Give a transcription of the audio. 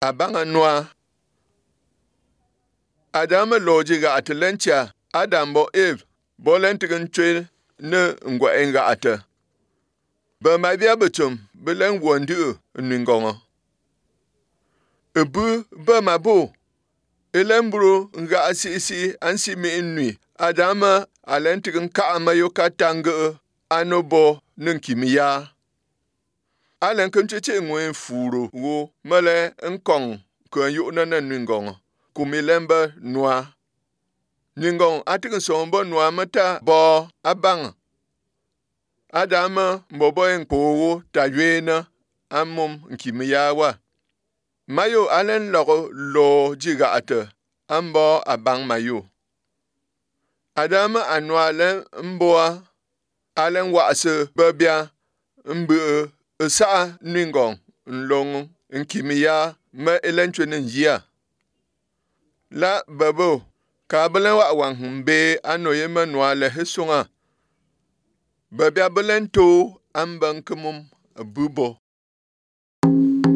abanga noa Adama lojiga atelencha Adam bo Eve bolentigin chwe ne ngwa enga ate. Ba mabia betum belen wondi ningongo. Ebu ba mabo elembro nga asisi ansi mi nui Adama alentigin ka amayo katanga anobo ninkimiya. Alenkin cheche ngwen furo wo mele nkong kwenyu na ningongo. Kumilemba noa. Ningong atikin sombo noa mata bo abang. Adama mbobo enkowo tajwena amum nkimiyawa. Mayo alen logo lo jiga ate ambo abang mayo. Adama anwa alen mboa alen wase babia mbe sa ningong nlong nkimiya ma elenchwe njia. La babo kabelen wa wangbe anoye manwa le hisunga. Babia belen to ambankumum bubo.